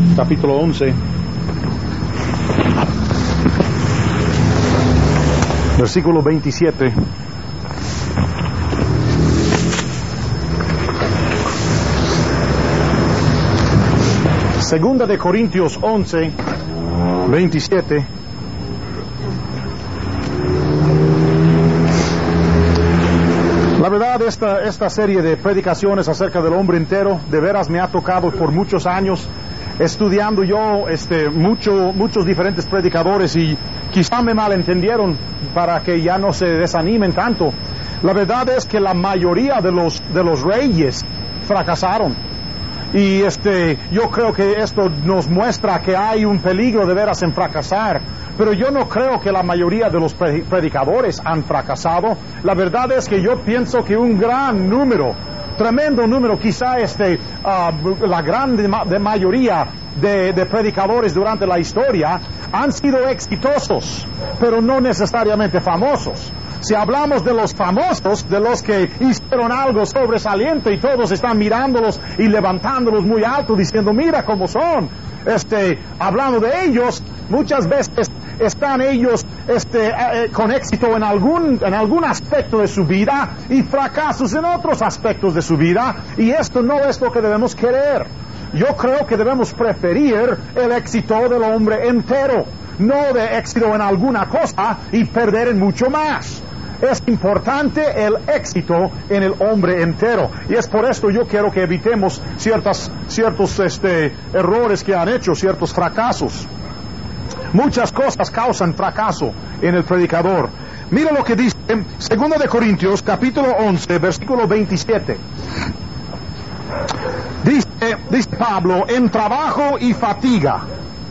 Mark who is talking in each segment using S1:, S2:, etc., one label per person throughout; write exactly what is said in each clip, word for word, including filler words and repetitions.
S1: capítulo once, versículo veintisiete. Segunda de Corintios once, veintisiete. La verdad, esta, esta serie de predicaciones acerca del hombre entero, de veras me ha tocado por muchos años, estudiando yo este, mucho, muchos diferentes predicadores, y quizá me malentendieron para que ya no se desanimen tanto. La verdad es que la mayoría de los, de los reyes fracasaron. Y este, yo creo que esto nos muestra que hay un peligro de veras en fracasar. Pero yo no creo que la mayoría de los predicadores han fracasado. La verdad es que yo pienso que un gran número, tremendo número, quizá este, uh, la gran de mayoría de, de predicadores durante la historia han sido exitosos, pero no necesariamente famosos. Si hablamos de los famosos, de los que hicieron algo sobresaliente y todos están mirándolos y levantándolos muy alto diciendo, mira cómo son, este, hablando de ellos, muchas veces están ellos este, eh, con éxito en algún, en algún aspecto de su vida y fracasos en otros aspectos de su vida, y esto no es lo que debemos querer. Yo creo que debemos preferir el éxito del hombre entero, no de éxito en alguna cosa y perder en mucho más. Es importante el éxito en el hombre entero, y es por esto yo quiero que evitemos ciertas, ciertos este, errores que han hecho, ciertos fracasos. Muchas cosas causan fracaso en el predicador. Mira lo que dice Segunda de Corintios, capítulo once, versículo veintisiete. Dice, dice Pablo, en trabajo y fatiga,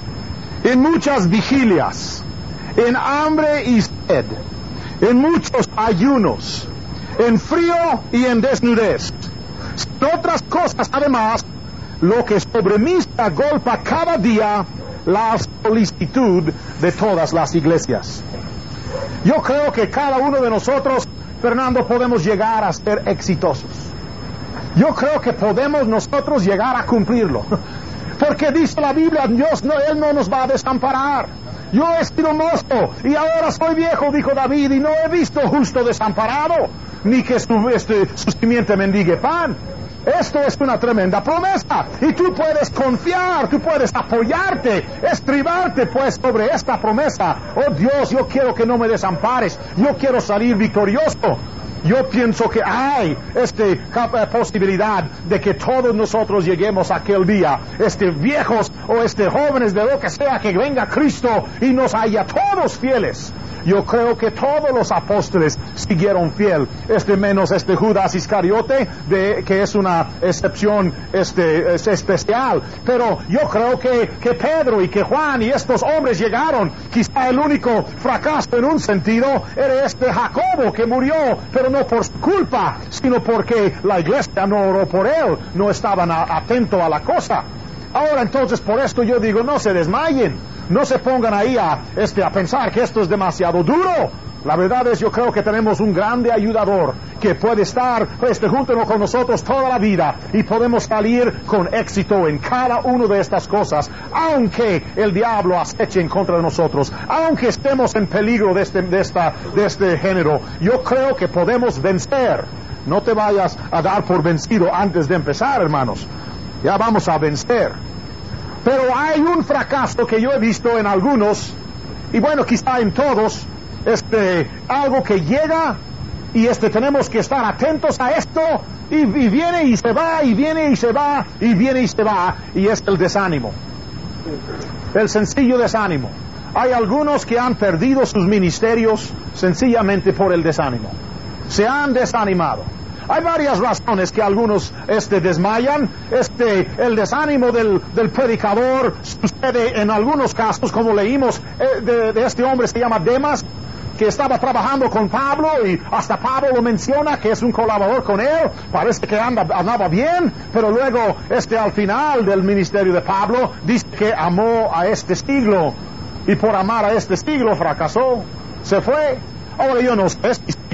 S1: en muchas vigilias, en hambre y sed, en muchos ayunos, en frío y en desnudez. En otras cosas, además, lo que sobre mí se agolpa cada día, la solicitud de todas las iglesias. Yo creo que cada uno de nosotros, Fernando, podemos llegar a ser exitosos. Yo creo que podemos nosotros llegar a cumplirlo. Porque dice la Biblia, Dios no, Él no nos va a desamparar. Yo he sido mozo y ahora soy viejo, dijo David, y no he visto justo desamparado, ni que su, este, su simiente mendigue pan. Esto es una tremenda promesa, y tú puedes confiar, tú puedes apoyarte, estribarte pues sobre esta promesa. Oh Dios, yo quiero que no me desampares, yo quiero salir victorioso. Yo pienso que hay esta eh, posibilidad de que todos nosotros lleguemos a aquel día, este viejos o este jóvenes, de lo que sea, que venga Cristo y nos haya todos fieles. Yo creo que todos los apóstoles siguieron fiel, este menos este Judas Iscariote, de, que es una excepción este, es especial. Pero yo creo que, que Pedro y que Juan y estos hombres llegaron. Quizá el único fracaso en un sentido era este Jacobo, que murió, pero no por su culpa, sino porque la iglesia no oró por él, no estaban atentos a la cosa. Ahora entonces, por esto yo digo, no se desmayen, no se pongan ahí a, este, a pensar que esto es demasiado duro. La verdad es, yo creo que tenemos un grande ayudador que puede estar este, junto con nosotros toda la vida, y podemos salir con éxito en cada una de estas cosas, aunque el diablo aceche en contra de nosotros, aunque estemos en peligro de este, de esta, de este género. Yo creo que podemos vencer. No te vayas a dar por vencido antes de empezar, hermanos. Ya vamos a vencer. Pero hay un fracaso que yo he visto en algunos, y bueno, quizá en todos, este, algo que llega, y este, tenemos que estar atentos a esto, y, y viene y se va, y viene y se va, y viene y se va, y es el desánimo. El sencillo desánimo. Hay algunos que han perdido sus ministerios sencillamente por el desánimo. Se han desanimado. Hay varias razones que algunos este, desmayan. Este, el desánimo del, del predicador sucede en algunos casos, como leímos eh, de, de este hombre, se llama Demas, que estaba trabajando con Pablo, y hasta Pablo lo menciona, que es un colaborador con él. Parece que anda, andaba bien, pero luego este, al final del ministerio de Pablo, dice que amó a este siglo, y por amar a este siglo fracasó, se fue. Ahora yo no sé si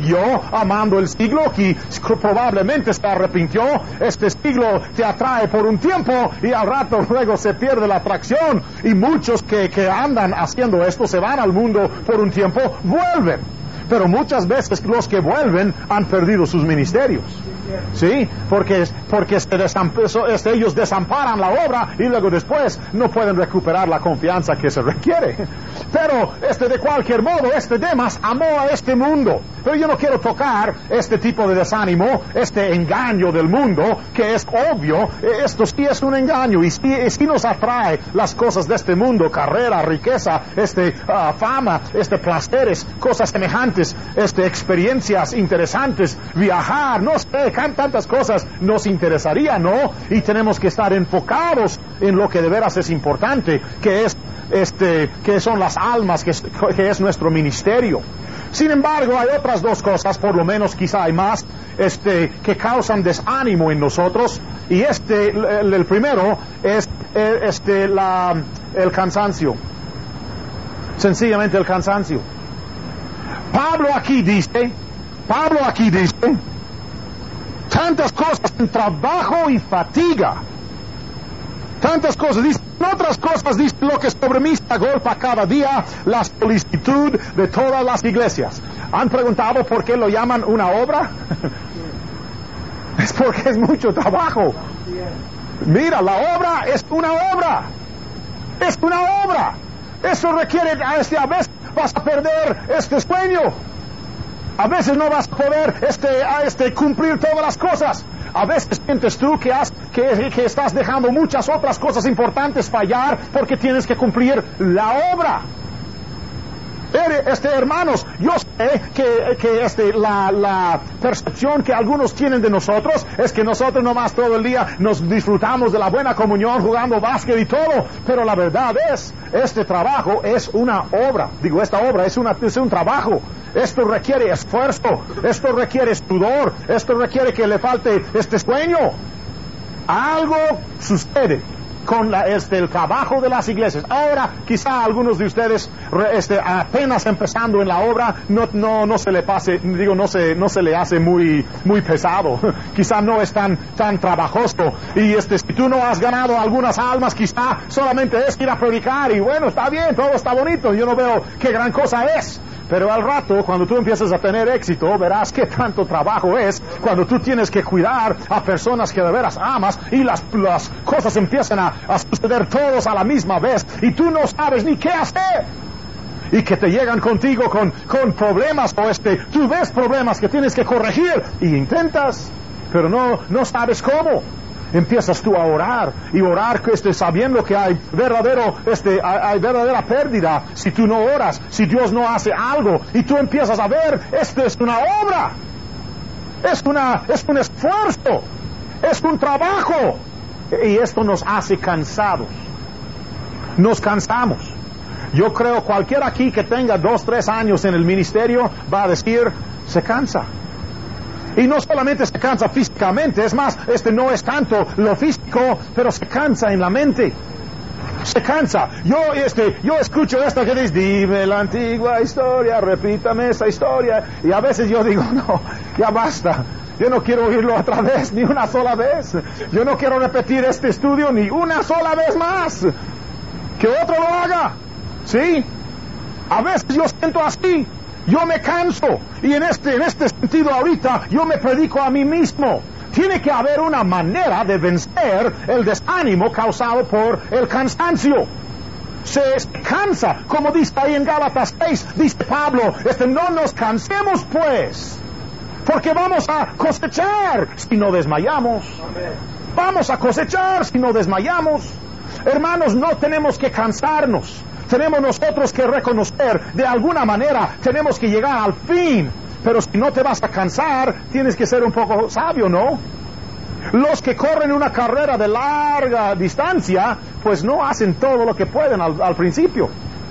S1: siguió amando el siglo, que probablemente se arrepintió. Este siglo te atrae por un tiempo y al rato luego se pierde la atracción. Y muchos que, que andan haciendo esto se van al mundo por un tiempo, vuelven. Pero muchas veces los que vuelven han perdido sus ministerios. ¿Sí? Porque, porque este este, ellos desamparan la obra y luego después no pueden recuperar la confianza que se requiere. Pero este, de cualquier modo, este Demas amó a este mundo. Pero yo no quiero tocar este tipo de desánimo, este engaño del mundo, que es obvio. Esto sí es un engaño y sí, sí nos atrae las cosas de este mundo: carrera, riqueza, este, uh, fama, este, placeres, cosas semejantes, este, experiencias interesantes, viajar, no sé, tantas cosas nos interesaría, ¿no? Y tenemos que estar enfocados en lo que de veras es importante, que es este, que son las almas, que es, que es nuestro ministerio. Sin embargo, hay otras dos cosas, por lo menos quizá hay más, este, que causan desánimo en nosotros. Y este, el, el primero es este, la, el cansancio. Sencillamente el cansancio. Pablo aquí dice, Pablo aquí dice, tantas cosas en trabajo y fatiga. Tantas cosas, dice, en otras cosas dice, lo que sobre mí se agolpa cada día, la solicitud de todas las iglesias. ¿Han preguntado por qué lo llaman una obra? Es porque es mucho trabajo. Mira, la obra es una obra. Es una obra. Eso requiere, este, a veces vas a perder este sueño. A veces no vas a poder este, este, cumplir todas las cosas. A veces sientes tú que, has, que, que estás dejando muchas otras cosas importantes fallar porque tienes que cumplir la obra. Este, hermanos, yo sé que, que este, la, la percepción que algunos tienen de nosotros es que nosotros nomás todo el día nos disfrutamos de la buena comunión jugando básquet y todo, pero la verdad es, este trabajo es una obra. Digo, esta obra es, una, es un trabajo. Esto requiere esfuerzo, esto requiere sudor, esto requiere que le falte este sueño. Algo sucede con la, este, el trabajo de las iglesias. Ahora, quizá algunos de ustedes, este, apenas empezando en la obra, no, no, no se le pase, digo, no se, no se le hace muy, muy pesado. Quizá no es tan, tan trabajoso. Y este, si tú no has ganado algunas almas, quizá solamente es ir a predicar y bueno, está bien, todo está bonito. Yo no veo qué gran cosa es. Pero al rato, cuando tú empiezas a tener éxito, verás qué tanto trabajo es cuando tú tienes que cuidar a personas que de veras amas y las, las cosas empiezan a, a suceder todos a la misma vez y tú no sabes ni qué hacer. Y que te llegan contigo con, con problemas o este, tú ves problemas que tienes que corregir y intentas, pero no, no sabes cómo. Empiezas tú a orar y orar este, sabiendo que hay verdadero este hay, hay verdadera pérdida si tú no oras, si Dios no hace algo, y tú empiezas a ver, esto es una obra, es una es un esfuerzo, es un trabajo, y esto nos hace cansados. Nos cansamos. Yo creo cualquiera aquí que tenga dos, tres años en el ministerio va a decir, se cansa. Y no solamente se cansa físicamente, es más, este no es tanto lo físico, pero se cansa en la mente. Se cansa. Yo, este, yo escucho esto que dice, dime la antigua historia, repítame esa historia. Y a veces yo digo, no, ya basta. Yo no quiero oírlo otra vez, ni una sola vez. Yo no quiero repetir este estudio ni una sola vez más. Que otro lo haga. ¿Sí? A veces yo siento así. Yo me canso, y en este, en este sentido ahorita yo me predico a mí mismo. Tiene que haber una manera de vencer el desánimo causado por el cansancio. Se, se cansa, como dice ahí en Gálatas seis, dice Pablo, este, no nos cansemos pues, porque vamos a cosechar si no desmayamos. Vamos a cosechar si no desmayamos. Hermanos, no tenemos que cansarnos. Tenemos nosotros que reconocer, de alguna manera, tenemos que llegar al fin. Pero si no te vas a cansar, tienes que ser un poco sabio, ¿no? Los que corren una carrera de larga distancia, pues no hacen todo lo que pueden al, al principio.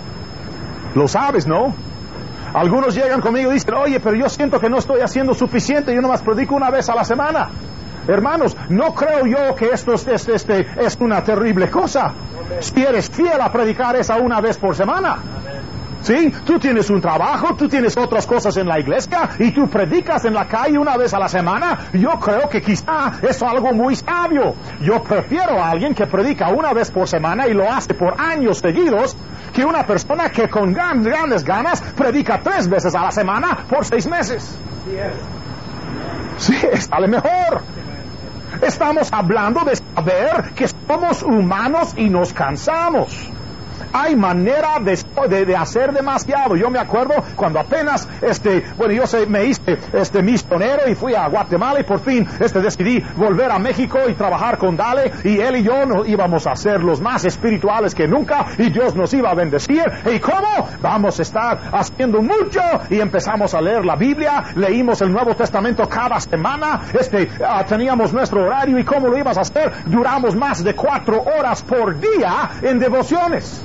S1: Lo sabes, ¿no? Algunos llegan conmigo y dicen, oye, pero yo siento que no estoy haciendo suficiente, yo nomás predico una vez a la semana. Hermanos, no creo yo que esto es, este, este, es una terrible cosa. Si eres fiel a predicar esa una vez por semana. ¿Sí? Tú tienes un trabajo, tú tienes otras cosas en la iglesia y tú predicas en la calle una vez a la semana. Yo creo que quizá es algo muy sabio. Yo prefiero a alguien que predica una vez por semana y lo hace por años seguidos que una persona que con gran, grandes ganas predica tres veces a la semana por seis meses. Sí, sale mejor. Estamos hablando de saber que somos humanos y nos cansamos. Hay manera de, de, de hacer demasiado. Yo me acuerdo cuando apenas, este, bueno, yo se, me hice este misionero y fui a Guatemala y por fin este, decidí volver a México y trabajar con Dale, y él y yo nos íbamos a ser los más espirituales que nunca y Dios nos iba a bendecir. ¿Y cómo? Vamos a estar haciendo mucho, y empezamos a leer la Biblia, leímos el Nuevo Testamento cada semana, este, uh, teníamos nuestro horario. ¿Y cómo lo ibas a hacer? Duramos más de cuatro horas por día en devociones.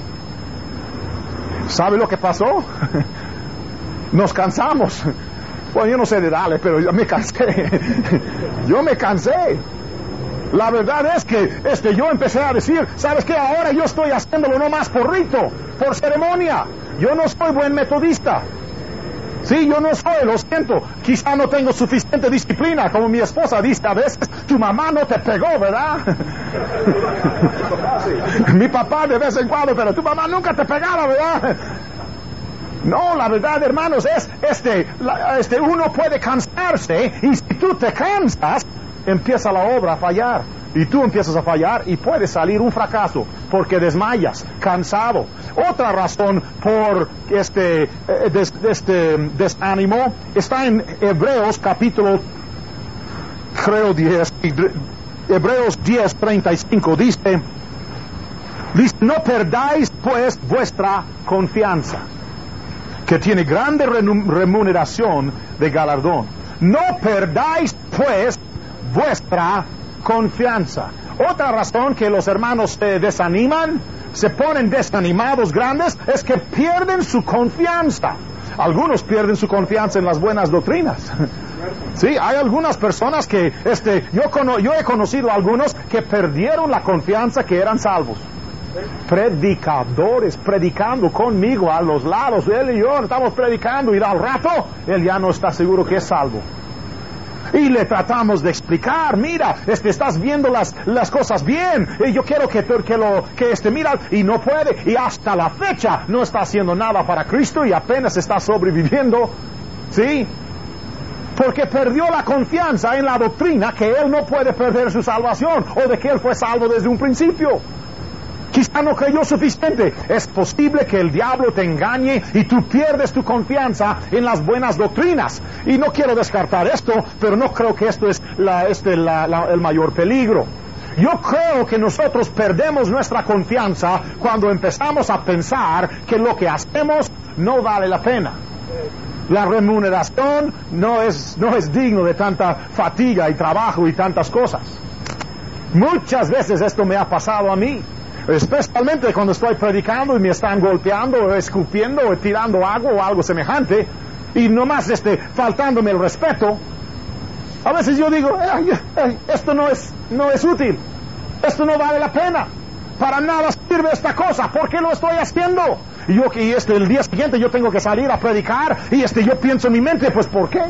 S1: ¿Sabe lo que pasó? Nos cansamos. Bueno, yo no sé de Dale, pero yo me cansé. Yo me cansé. La verdad es que este, yo empecé a decir, ¿sabes qué? Ahora yo estoy haciéndolo no más por rito, por ceremonia. Yo no soy buen metodista. Sí, yo no soy, lo siento. Quizá no tengo suficiente disciplina, como mi esposa dice a veces. Tu mamá no te pegó, ¿verdad? Mi papá de vez en cuando, pero tu mamá nunca te pegaba, ¿verdad? No, la verdad, hermanos, es, este, la, este, uno puede cansarse, y si tú te cansas, empieza la obra a fallar. Y tú empiezas a fallar y puede salir un fracaso porque desmayas, cansado. Otra razón por este, des, este desánimo está en Hebreos capítulo, creo diez, Hebreos diez, treinta y cinco, dice, dice, no perdáis pues vuestra confianza, que tiene grande remuneración de galardón. No perdáis pues vuestra confianza. Otra razón que los hermanos se desaniman, se ponen desanimados grandes, es que pierden su confianza. Algunos pierden su confianza en las buenas doctrinas. Sí, hay algunas personas que, este, yo, cono, yo he conocido a algunos que perdieron la confianza que eran salvos. Predicadores, predicando conmigo a los lados, él y yo estamos predicando, y al rato, él ya no está seguro que es salvo. Y le tratamos de explicar, mira, este, estás viendo las, las cosas bien, y yo quiero que, que lo, que este, mira, y no puede, y hasta la fecha no está haciendo nada para Cristo y apenas está sobreviviendo, ¿sí? Porque perdió la confianza en la doctrina que él no puede perder su salvación, o de que él fue salvo desde un principio. Quizá no creyó suficiente. Es posible que el diablo te engañe y tú pierdes tu confianza en las buenas doctrinas. Y no quiero descartar esto, pero no creo que esto es la, este, la, la, el mayor peligro. Yo creo que nosotros perdemos nuestra confianza cuando empezamos a pensar que lo que hacemos no vale la pena. La remuneración no es, no es digno de tanta fatiga y trabajo y tantas cosas. Muchas veces esto me ha pasado a mí. Especialmente cuando estoy predicando y me están golpeando o escupiendo o tirando agua o algo semejante, y nomás este, faltándome el respeto. A veces yo digo, ay, ay, esto no es, no es útil, esto no vale la pena, para nada sirve esta cosa, ¿por qué lo estoy haciendo? Y yo, y este, el día siguiente yo tengo que salir a predicar, y este, yo pienso en mi mente, pues ¿por qué?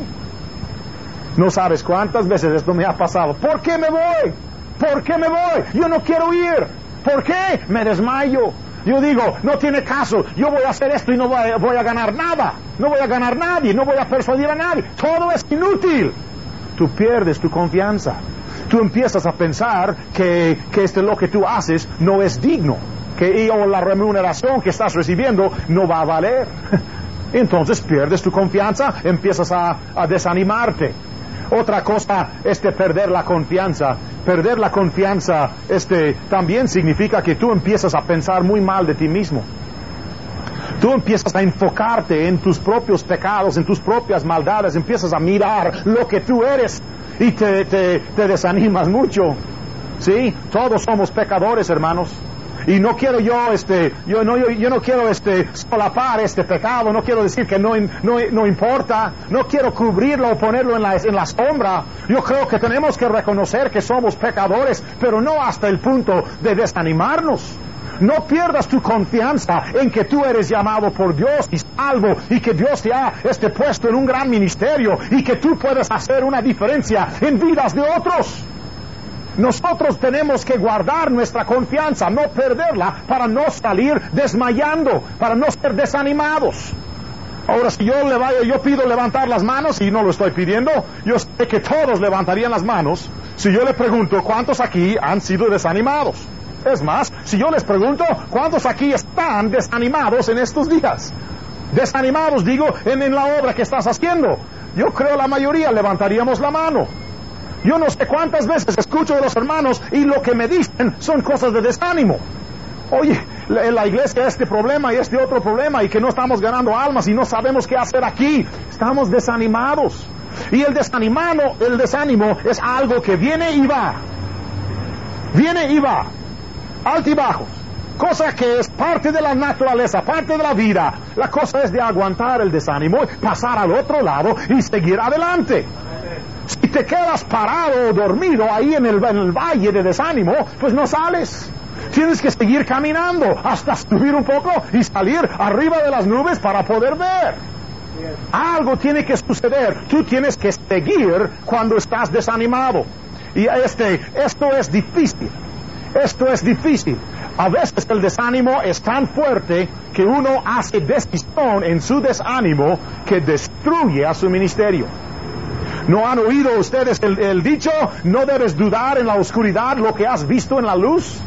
S1: No sabes cuántas veces esto me ha pasado. ¿Por qué me voy? ¿Por qué me voy? Yo no quiero ir. ¿Por qué? Me desmayo. Yo digo, no tiene caso, yo voy a hacer esto y no voy a, voy a ganar nada. No voy a ganar nadie, no voy a persuadir a nadie. Todo es inútil. Tú pierdes tu confianza. Tú empiezas a pensar que, que este, lo que tú haces no es digno. Que o la remuneración que estás recibiendo no va a valer. Entonces pierdes tu confianza, empiezas a, a desanimarte. Otra cosa, este, perder la confianza. Perder la confianza, este, también significa que tú empiezas a pensar muy mal de ti mismo. Tú empiezas a enfocarte en tus propios pecados, en tus propias maldades, empiezas a mirar lo que tú eres y te, te, te desanimas mucho. ¿Sí? Todos somos pecadores, hermanos. Y no quiero yo, este, yo no, yo, yo no quiero, este, solapar este pecado, no quiero decir que no, no, no importa, no quiero cubrirlo o ponerlo en la, en la sombra. Yo creo que tenemos que reconocer que somos pecadores, pero no hasta el punto de desanimarnos. No pierdas tu confianza en que tú eres llamado por Dios y salvo, y que Dios te ha este, puesto en un gran ministerio, y que tú puedes hacer una diferencia en vidas de otros. Nosotros tenemos que guardar nuestra confianza, no perderla, para no salir desmayando, para no ser desanimados. Ahora, si yo le vaya, yo pido levantar las manos, y no lo estoy pidiendo, yo sé que todos levantarían las manos si yo le pregunto cuántos aquí han sido desanimados. Es más, si yo les pregunto cuántos aquí están desanimados en estos días. Desanimados, digo, en, en la obra que estás haciendo. Yo creo la mayoría levantaríamos la mano. Yo no sé cuántas veces escucho de los hermanos y lo que me dicen son cosas de desánimo. Oye, en la iglesia este problema y este otro problema, y que no estamos ganando almas y no sabemos qué hacer aquí. Estamos desanimados. Y el desanimado, el desánimo es algo que viene y va. Viene y va. Altibajos. Cosa que es parte de la naturaleza, parte de la vida. La cosa es de aguantar el desánimo, pasar al otro lado y seguir adelante. Si te quedas parado o dormido ahí en el, en el valle de desánimo, pues no sales. Tienes que seguir caminando hasta subir un poco y salir arriba de las nubes para poder ver. Algo tiene que suceder. Tú tienes que seguir cuando estás desanimado. Y este, esto es difícil. Esto es difícil. A veces el desánimo es tan fuerte que uno hace decisión en su desánimo que destruye a su ministerio. ¿No han oído ustedes el, el dicho, no debes dudar en la oscuridad lo que has visto en la luz?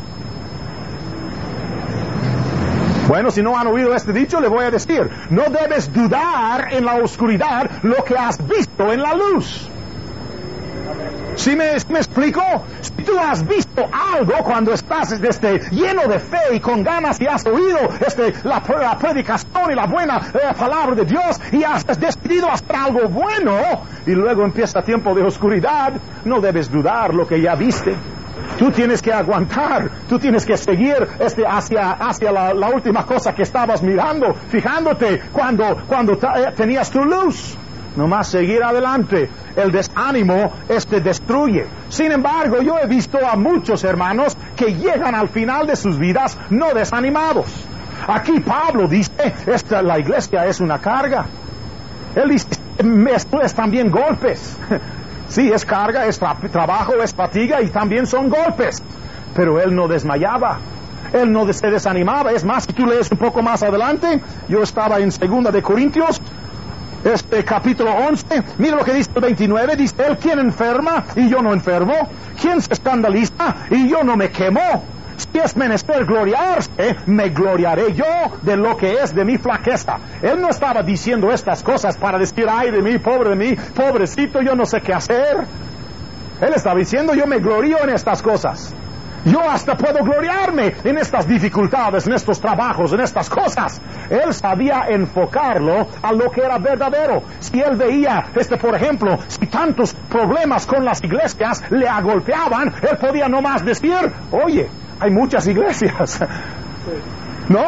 S1: Bueno, si no han oído este dicho, le voy a decir, no debes dudar en la oscuridad lo que has visto en la luz. ¿Sí me, me explico? Si tú has visto algo cuando estás este, lleno de fe y con ganas, y has oído este, la, la predicación y la buena eh, palabra de Dios, y has decidido hacer algo bueno, y luego empieza tiempo de oscuridad, no debes dudar lo que ya viste. Tú tienes que aguantar, tú tienes que seguir este, hacia, hacia la, la última cosa que estabas mirando, fijándote cuando, cuando eh, tenías tu luz. Nomás seguir adelante. El desánimo este destruye. Sin embargo, yo he visto a muchos hermanos que llegan al final de sus vidas no desanimados. Aquí Pablo dice, esta, la iglesia es una carga. Él dice, esto es también golpes. Sí, es carga, es tra trabajo, es fatiga y también son golpes. Pero él no desmayaba. Él no se desanimaba. Es más, si tú lees un poco más adelante, yo estaba en segunda de Corintios, este capítulo once, mira lo que dice el veintinueve, dice él, ¿quién enferma y yo no enfermo? ¿Quién se escandaliza y yo no me quemo? Si es menester gloriarse, me gloriaré yo de lo que es de mi flaqueza. Él no estaba diciendo estas cosas para decir, ay de mí, pobre de mí, pobrecito, yo no sé qué hacer. Él estaba diciendo, yo me glorío en estas cosas. Yo hasta puedo gloriarme en estas dificultades, en estos trabajos, en estas cosas. Él sabía enfocarlo a lo que era verdadero. Si él veía, este, por ejemplo, si tantos problemas con las iglesias le agolpeaban, él podía nomás decir, oye, hay muchas iglesias. ¿No?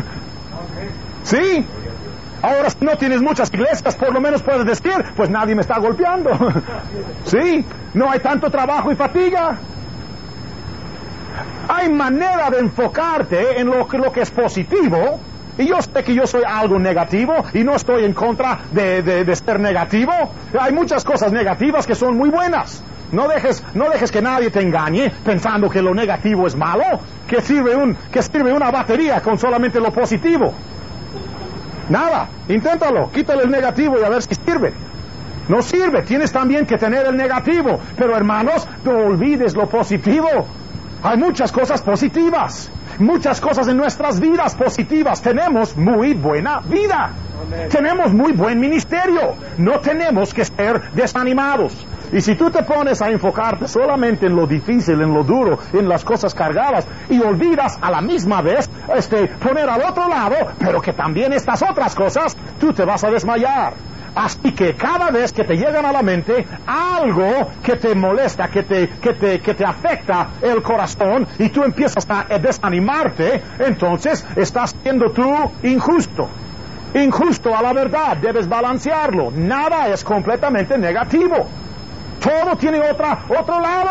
S1: ¿Sí? Ahora, si no tienes muchas iglesias, por lo menos puedes decir, pues nadie me está golpeando. ¿Sí? No hay tanto trabajo y fatiga. Hay manera de enfocarte en lo que, lo que es positivo, y yo sé que yo soy algo negativo y no estoy en contra de, de, de ser negativo. Hay muchas cosas negativas que son muy buenas. No dejes, no dejes que nadie te engañe pensando que lo negativo es malo, que sirve, un, que sirve una batería con solamente lo positivo. Nada, inténtalo, quítale el negativo y a ver si sirve. No sirve, tienes también que tener el negativo, pero hermanos, no olvides lo positivo. Hay muchas cosas positivas, muchas cosas en nuestras vidas positivas. Tenemos muy buena vida. Amén. Tenemos muy buen ministerio. No tenemos que ser desanimados. Y si tú te pones a enfocarte solamente en lo difícil, en lo duro, en las cosas cargadas, y olvidas a la misma vez este, poner al otro lado, pero que también estas otras cosas, tú te vas a desmayar. Así que cada vez que te llegan a la mente algo que te molesta, que te, que te, que te afecta el corazón, y tú empiezas a desanimarte, entonces estás siendo tú injusto. Injusto a la verdad, debes balancearlo. Nada es completamente negativo. Todo tiene otra, otro lado.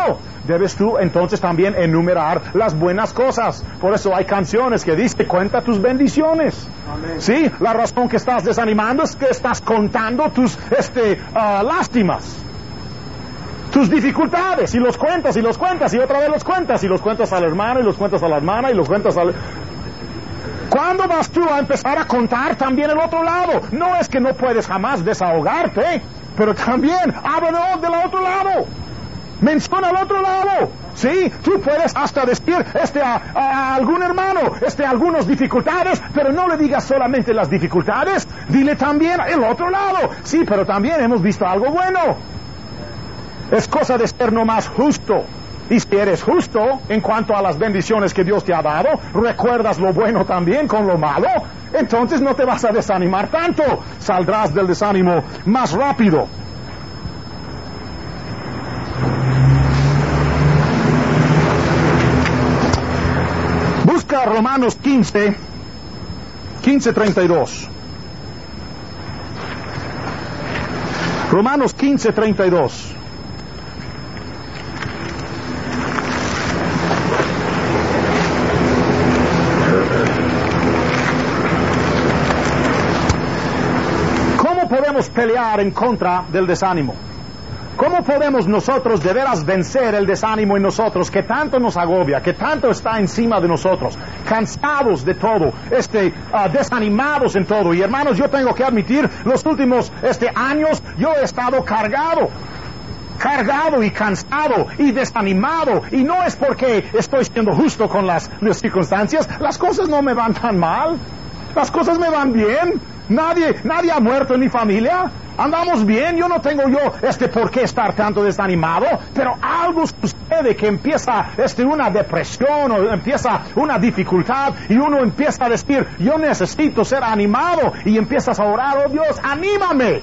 S1: debes tú entonces también enumerar las buenas cosas. Por eso hay canciones que dicen, cuenta tus bendiciones. Amén. Sí, la razón que estás desanimando es que estás contando tus este, uh, lástimas, tus dificultades, y los cuentas y los cuentas y otra vez los cuentas y los cuentas al hermano y los cuentas a la hermana y los cuentas al... ¿Cuándo vas tú a empezar a contar también el otro lado? No es que no puedes jamás desahogarte, pero también habla del otro lado. Menciona el otro lado. Sí, tú puedes hasta decir este a, a algún hermano, este algunas dificultades, pero no le digas solamente las dificultades, dile también el otro lado. Sí, pero también hemos visto algo bueno. Es cosa de ser nomás justo. Y si eres justo en cuanto a las bendiciones que Dios te ha dado, recuerdas lo bueno también con lo malo, entonces no te vas a desanimar tanto, saldrás del desánimo más rápido. Busca Romanos quince, quince treinta y dos. Romanos quince treinta y dos. Podemos pelear en contra del desánimo. ¿Cómo podemos nosotros de veras vencer el desánimo en nosotros que tanto nos agobia, que tanto está encima de nosotros, cansados de todo, este, uh, desanimados en todo? Y hermanos, yo tengo que admitir, los últimos este, años yo he estado cargado. cargado y cansado y desanimado, y no es porque estoy siendo justo con las, las circunstancias. Las cosas no me van tan mal, las cosas me van bien. Nadie, nadie ha muerto en mi familia. Andamos bien. Yo no tengo yo este por qué estar tanto desanimado. Pero algo sucede que empieza este una depresión o empieza una dificultad y uno empieza a decir, yo necesito ser animado, y empiezas a orar, oh Dios, anímame.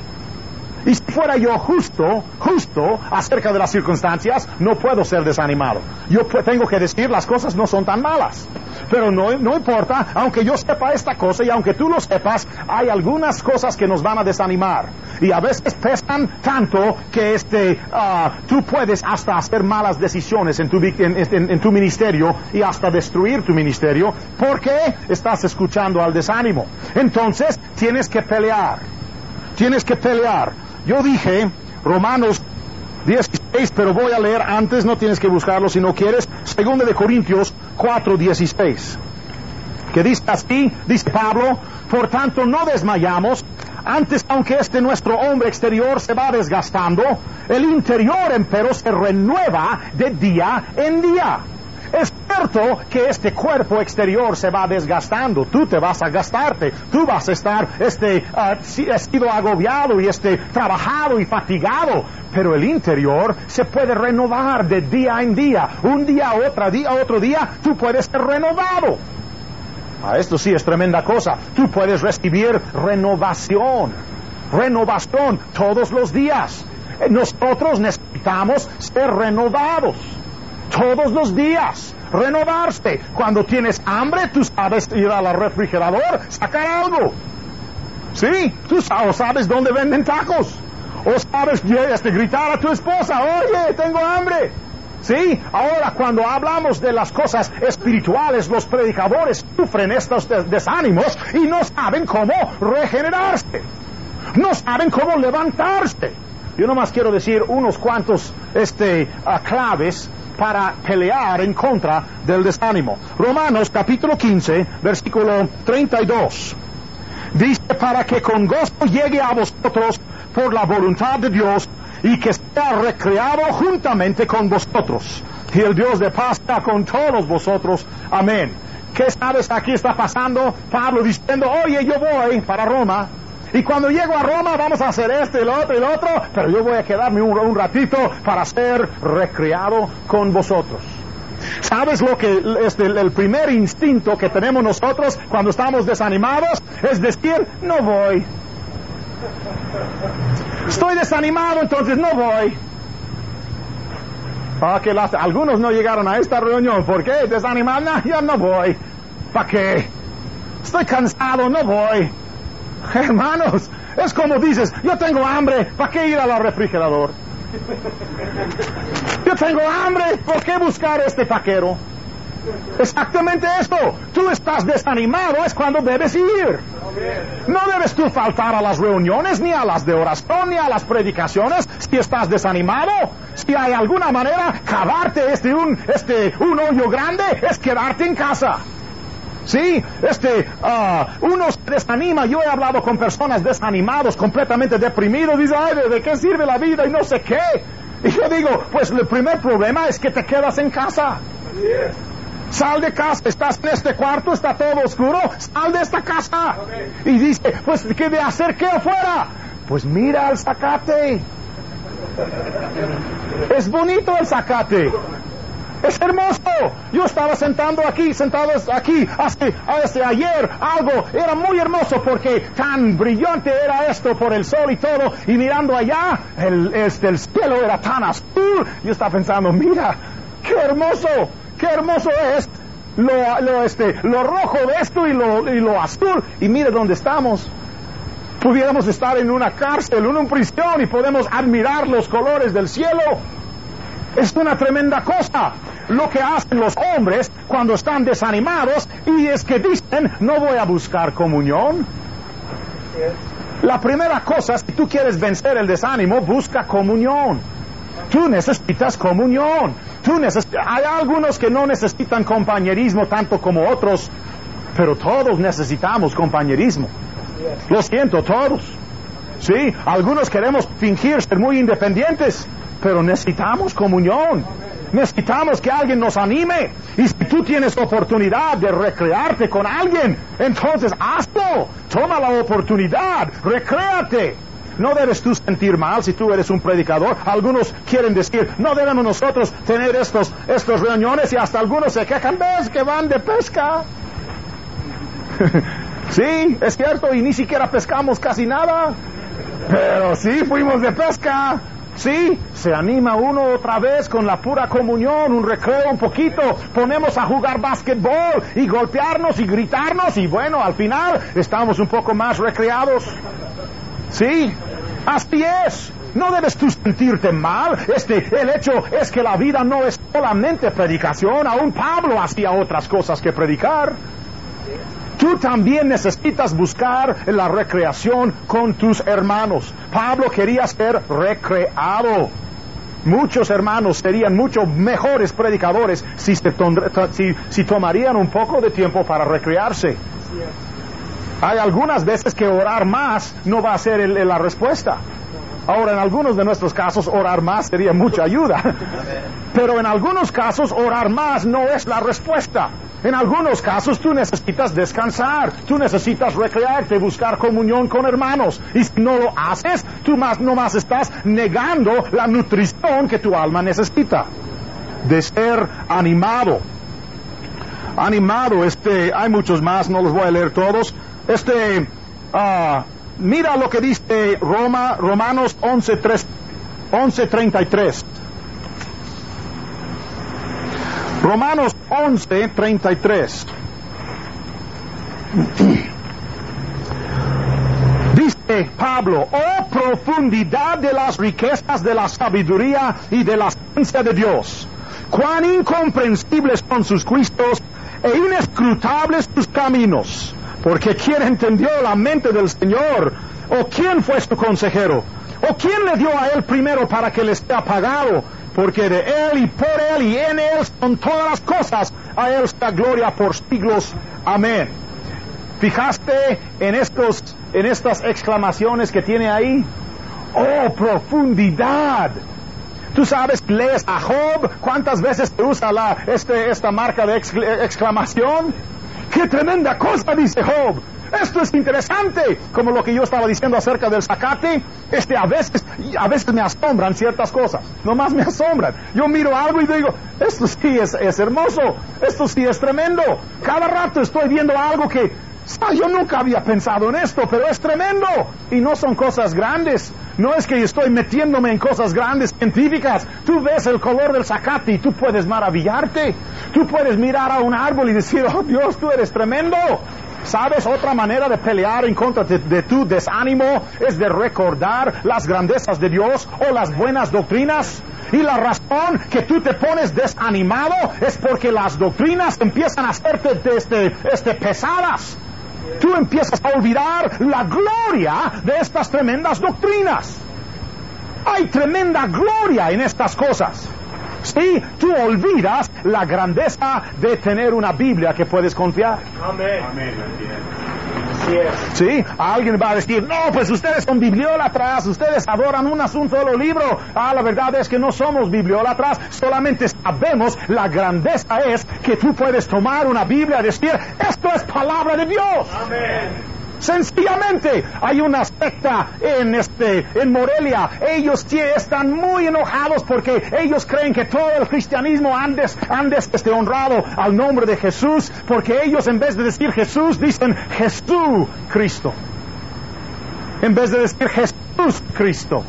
S1: Y si fuera yo justo, justo acerca de las circunstancias, no puedo ser desanimado. Yo tengo que decir, las cosas no son tan malas. Pero no, no importa, aunque yo sepa esta cosa y aunque tú lo sepas, hay algunas cosas que nos van a desanimar. Y a veces pesan tanto que este, uh, tú puedes hasta hacer malas decisiones en tu, en, en, en tu ministerio y hasta destruir tu ministerio porque estás escuchando al desánimo. Entonces, tienes que pelear. Tienes que pelear. Yo dije, Romanos dieciséis, pero voy a leer antes, no tienes que buscarlo si no quieres, Segunda de Corintios cuatro dieciséis, que dice así, dice Pablo, por tanto no desmayamos, antes aunque este nuestro hombre exterior se va desgastando, el interior empero se renueva de día en día. Es cierto que este cuerpo exterior se va desgastando, tú te vas a gastarte, tú vas a estar, este, uh, has sido agobiado y este, trabajado y fatigado, pero el interior se puede renovar de día en día, un día a otro día, a otro día, tú puedes ser renovado. Ah, esto sí es tremenda cosa, tú puedes recibir renovación, renovación todos los días. Nosotros necesitamos ser renovados. Todos los días, renovarse. Cuando tienes hambre, tú sabes ir al refrigerador, sacar algo. Sí, tú sabes dónde venden tacos. O sabes este, gritar a tu esposa, oye, tengo hambre. Sí, ahora cuando hablamos de las cosas espirituales, los predicadores sufren estos desánimos y no saben cómo regenerarse. No saben cómo levantarse. Yo nomás quiero decir unos cuantos este, uh, claves para pelear en contra del desánimo. Romanos capítulo quince, versículo treinta y dos. Dice, para que con gozo llegue a vosotros por la voluntad de Dios y que sea recreado juntamente con vosotros. Y el Dios de paz está con todos vosotros. Amén. ¿Qué sabes aquí está pasando? Pablo diciendo, oye, yo voy para Roma. Y cuando llego a Roma vamos a hacer esto y lo otro y lo otro, pero yo voy a quedarme un, un ratito para ser recreado con vosotros. ¿Sabes lo que este, el primer instinto que tenemos nosotros cuando estamos desanimados? Es decir, no voy. Estoy desanimado, entonces no voy. Ah, que las, algunos no llegaron a esta reunión. ¿Por qué? Desanimado, no, yo no voy. ¿Para qué? Estoy cansado, no voy. Hermanos, es como dices, yo tengo hambre, ¿para qué ir al refrigerador? Yo Yo tengo hambre, ¿por qué buscar este taquero? Exactamente esto. Tú estás desanimado, es cuando debes ir. No debes tú faltar a las reuniones, ni a las de oración, ni a las predicaciones, si estás desanimado. Si hay alguna manera, cavarte este un, este, un hoyo grande, es quedarte en casa. Sí, este, uh, uno se desanima. Yo he hablado con personas desanimados, completamente deprimidos. Dicen, ay, ¿de qué sirve la vida? Y no sé qué. Y yo digo, pues el primer problema es que te quedas en casa. Sal de casa, estás en este cuarto, está todo oscuro, sal de esta casa. Y dice, pues, ¿qué de hacer qué afuera? Pues mira el zacate. Es bonito el zacate. Es hermoso. Yo estaba sentando aquí, sentado aquí, hace, hace ayer, algo, era muy hermoso porque tan brillante era esto por el sol y todo, y mirando allá, el, este, el cielo era tan azul. Yo estaba pensando, mira, qué hermoso, qué hermoso es lo, lo, este, lo rojo de esto y lo, y lo azul. Y mire dónde estamos. Pudiéramos estar en una cárcel, en una prisión, y podemos admirar los colores del cielo. Es una tremenda cosa lo que hacen los hombres cuando están desanimados, y es que dicen, no voy a buscar comunión. La primera cosa, si tú quieres vencer el desánimo, busca comunión. Tú necesitas comunión. Tú neces- Hay algunos que no necesitan compañerismo tanto como otros, pero todos necesitamos compañerismo. Lo siento, todos. Sí, algunos queremos fingir ser muy independientes, pero necesitamos comunión. Necesitamos que alguien nos anime. Y si tú tienes oportunidad de recrearte con alguien, entonces hazlo. Toma la oportunidad, recréate. No debes tú sentir mal si tú eres un predicador. Algunos quieren decir, no debemos nosotros tener estos, estos reuniones, y hasta algunos se quejan, ves que van de pesca. Sí, es cierto, y ni siquiera pescamos casi nada. Pero sí, fuimos de pesca. Sí, se anima uno otra vez con la pura comunión, un recreo un poquito, ponemos a jugar básquetbol y golpearnos y gritarnos, y bueno, al final estamos un poco más recreados. Sí, así es. No debes tú sentirte mal. Este, el hecho es que la vida no es solamente predicación. Aún Pablo hacía otras cosas que predicar. Tú también necesitas buscar la recreación con tus hermanos. Pablo quería ser recreado. Muchos hermanos serían mucho mejores predicadores si, se tondre, si, si tomarían un poco de tiempo para recrearse. Hay algunas veces que orar más no va a ser el, el, la respuesta. Ahora, en algunos de nuestros casos, orar más sería mucha ayuda. Pero en algunos casos, orar más no es la respuesta. En algunos casos, tú necesitas descansar, tú necesitas recrearte, buscar comunión con hermanos. Y si no lo haces, tú más, nomás estás negando la nutrición que tu alma necesita. De ser animado. Animado, este, hay muchos más, no los voy a leer todos. Este, uh, mira lo que dice Roma, Romanos once treinta y tres. Romanos once treinta y tres. Dice Pablo, oh profundidad de las riquezas de la sabiduría y de la ciencia de Dios, cuán incomprensibles son sus juicios e inescrutables sus caminos. Porque ¿quién entendió la mente del Señor? ¿O quién fue su consejero? ¿O quién le dio a él primero para que le esté pagado? Porque de él y por él y en él son todas las cosas. A él está gloria por siglos. Amén. ¿Fijaste en estos, en estas exclamaciones que tiene ahí? ¡Oh, profundidad! Tú sabes, lees a Job, ¿cuántas veces se usa la, este, esta marca de exclamación? ¡Qué tremenda cosa!, dice Job. Esto es interesante, como lo que yo estaba diciendo acerca del zacate. Este, a veces, a veces me asombran ciertas cosas, nomás me asombran. Yo miro algo y digo, esto sí es, es hermoso, esto sí es tremendo. Cada rato estoy viendo algo que, ah, yo nunca había pensado en esto, pero es tremendo. Y no son cosas grandes. No es que estoy metiéndome en cosas grandes científicas. Tú ves el color del zacate y tú puedes maravillarte. Tú puedes mirar a un árbol y decir, oh Dios, tú eres tremendo. ¿Sabes? Otra manera de pelear en contra de, de tu desánimo es de recordar las grandezas de Dios o las buenas doctrinas. Y la razón que tú te pones desanimado es porque las doctrinas empiezan a hacerte este, este, pesadas. Tú empiezas a olvidar la gloria de estas tremendas doctrinas. Hay tremenda gloria en estas cosas. Sí, tú olvidas la grandeza de tener una Biblia que puedes confiar.
S2: Amén. Amén.
S1: Sí, alguien va a decir, no, pues ustedes son bibliólatras, ustedes adoran un, un solo libro. Ah, la verdad es que no somos bibliólatras, solamente sabemos la grandeza es que tú puedes tomar una Biblia y decir, esto es palabra de Dios.
S2: Amén.
S1: Sencillamente, hay una secta en este, en Morelia. Ellos sí están muy enojados porque ellos creen que todo el cristianismo han, des, han des, este, honrado al nombre de Jesús, porque ellos en vez de decir Jesús, dicen Jesús Cristo. En vez de decir Jesús Cristo.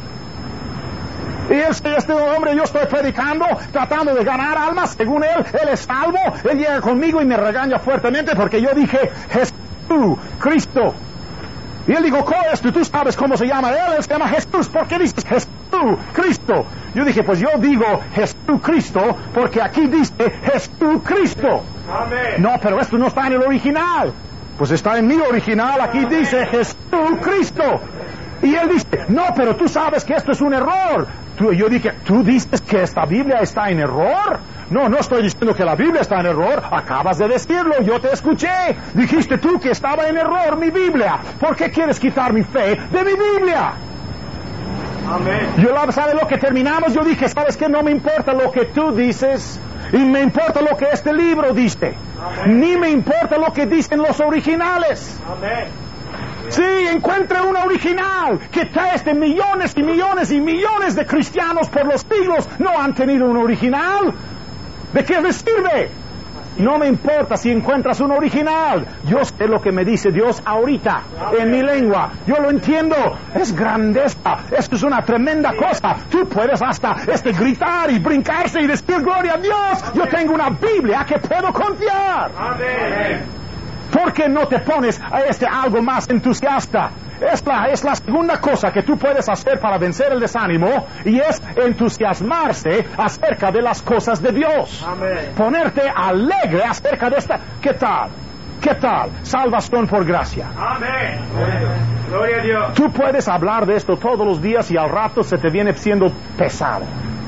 S1: Y este, este hombre, yo estoy predicando, tratando de ganar almas, según él, él es salvo. Él llega conmigo y me regaña fuertemente porque yo dije Jesús Cristo. Y él dijo, ¿cómo es? ¿Tú sabes cómo se llama él? Él se llama Jesús. ¿Por qué dices Jesús Cristo? Yo dije, pues yo digo Jesús Cristo porque aquí dice Jesús Cristo.
S2: Amén.
S1: No, pero esto no está en el original. Pues está en mi original. Aquí dice Jesús Cristo. Y él dice, no, pero tú sabes que esto es un error. Tú, yo dije, ¿tú dices que esta Biblia está en error? No, no estoy diciendo que la Biblia está en error. Acabas de decirlo, yo te escuché. Dijiste tú que estaba en error mi Biblia. ¿Por qué quieres quitar mi fe de mi Biblia?
S2: Amén.
S1: Yo, ¿sabes lo que terminamos? Yo dije, ¿sabes qué? No me importa lo que tú dices. Y me importa lo que este libro dice.
S2: Amén.
S1: Ni me importa lo que dicen los originales.
S2: Amén.
S1: Sí, encuentre una original que trae este millones y millones y millones de cristianos por los siglos no han tenido un original. ¿De qué les sirve? No me importa si encuentras un original. Yo sé lo que me dice Dios ahorita en mi lengua. Yo lo entiendo. Es grandeza. Esto es una tremenda cosa. Tú puedes hasta este gritar y brincarse y decir gloria a Dios. Yo tengo una Biblia que puedo confiar.
S2: Amén.
S1: ¿Por qué no te pones a este algo más entusiasta? Es la, es la segunda cosa que tú puedes hacer para vencer el desánimo, y es entusiasmarse acerca de las cosas de Dios.
S2: Amén.
S1: Ponerte alegre acerca de esta. ¿Qué tal? ¿Qué tal? Salvación por gracia.
S2: Amén. Gloria a Dios.
S1: Tú puedes hablar de esto todos los días y al rato se te viene siendo pesado.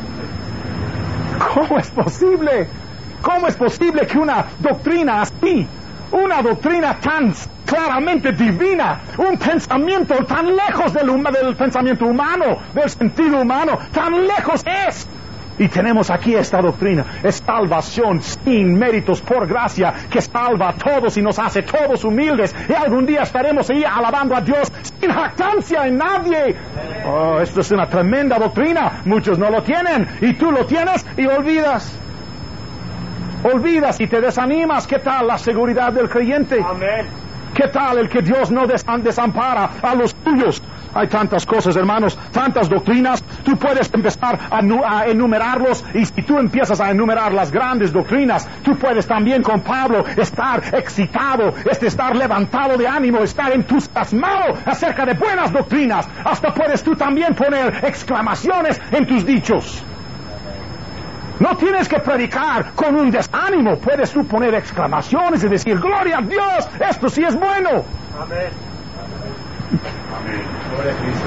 S1: ¿Cómo es posible? ¿Cómo es posible que una doctrina así, una doctrina tan claramente divina, un pensamiento tan lejos del, del pensamiento humano, del sentido humano, tan lejos es? Y tenemos aquí esta doctrina, es salvación sin méritos por gracia, que salva a todos y nos hace todos humildes, y algún día estaremos ahí alabando a Dios sin jactancia en nadie. Oh, esto es una tremenda doctrina, muchos no lo tienen, y tú lo tienes y olvidas. Olvidas y te desanimas. ¿Qué tal la seguridad del creyente?
S2: Amén.
S1: ¿Qué tal el que Dios no desampara a los tuyos? Hay tantas cosas, hermanos, tantas doctrinas. Tú puedes empezar a, a enumerarlos, y si tú empiezas a enumerar las grandes doctrinas, tú puedes también con Pablo estar excitado, este estar levantado de ánimo, estar entusiasmado acerca de buenas doctrinas. Hasta puedes tú también poner exclamaciones en tus dichos. No tienes que predicar con un desánimo. Puedes tú poner exclamaciones y decir, gloria a Dios, esto sí es bueno.
S2: Amén. Amén. Gloria a Cristo.